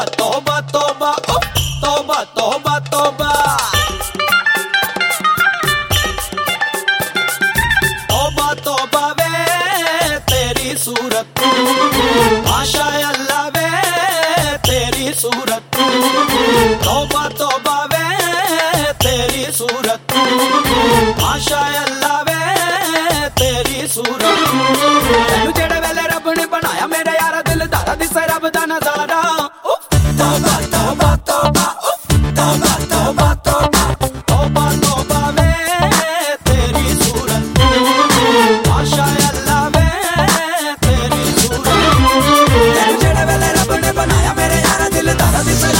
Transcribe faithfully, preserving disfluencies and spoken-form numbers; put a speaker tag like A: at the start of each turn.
A: तौबा तौबा उफ, तौबा तौबा तौबा तौबा तौबा वे तेरी सूरत माशा अल्लाह वे तेरी सूरत तौबा तौबा वे तेरी सूरत माशा अल्लाह वे तेरी सूरत तैनू जेड़े वेले रब ने बनाया मेरे यारा दिल दारा दिसे रब दा नजारा तौबा तौबा तौबा तौबा तौबा तौबा तौबा तौबा वे तेरी सूरत माशा अल्लाह वे तेरी सूरत तैनू जेड़े वेले रब ने बनाया मेरे यारा दिल दारा दिसे